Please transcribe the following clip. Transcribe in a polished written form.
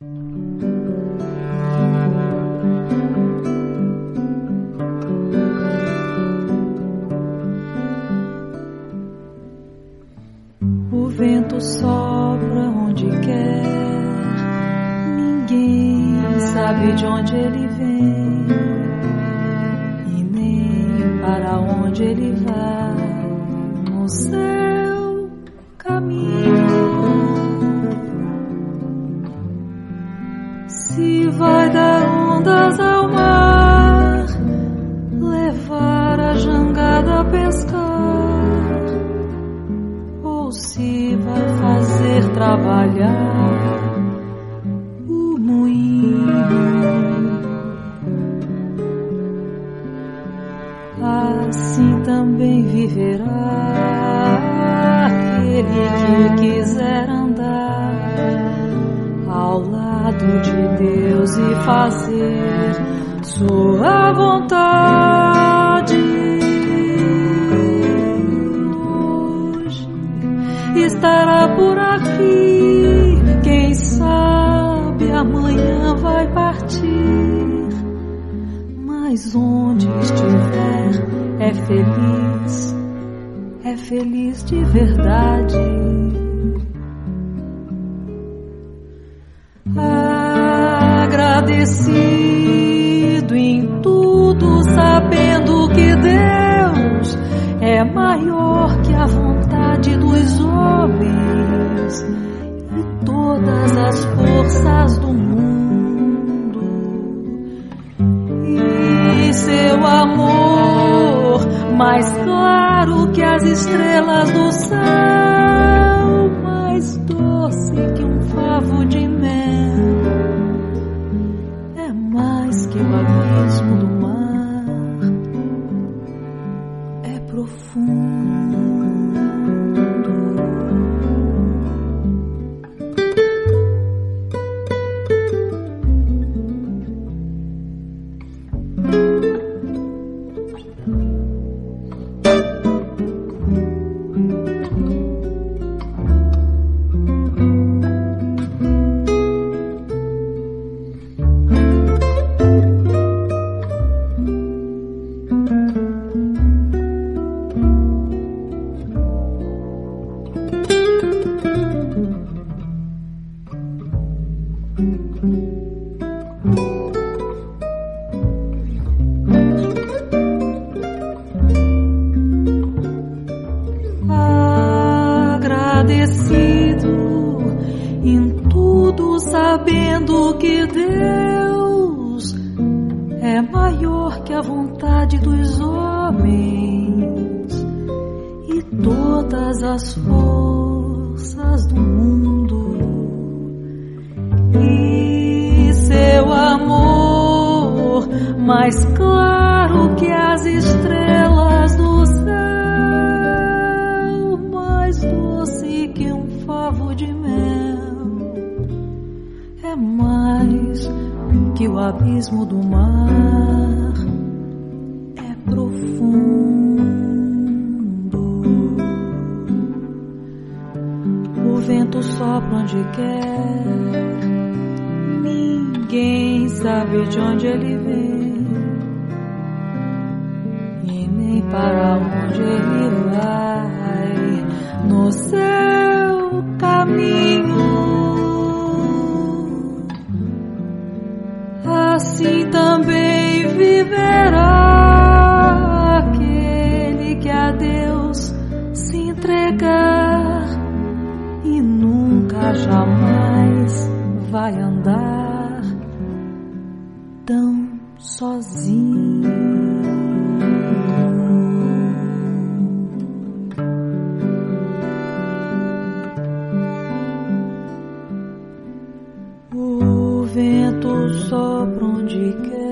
O vento sopra onde quer, ninguém sabe de onde ele vem e nem para onde ele vai. No seu caminho, se vai dar ondas ao mar, levar a jangada a pescar, se vai fazer trabalhar o moinho. Assim também viverá aquele que quiser andar ao lado de Deus e fazer sua vontade. Estará por aqui, quem sabe amanhã vai partir, mas onde estiver é feliz de verdade. Agradecido em tudo, sabendo que Deus é maior que a vontade dos homens e todas as forças do mundo, e seu amor mais claro que as estrelas do céu, mais doce que um favo de mel, é mais que o abismo do mar, é profundo. Agradecido em tudo, sabendo que Deus é maior que a vontade dos homens e todas as forças do mundo, e seu amor mais claro que as estrelas do céu, mais doce que um favo de mel, é mais que o abismo do mar, é profundo. O vento sopra onde quer, ninguém sabe de onde ele vem e nem para onde ele vai. No seu caminho, assim também viverá aquele que a Deus se entregar e nunca jamais vai andar tão sozinho. O vento sopra onde quer,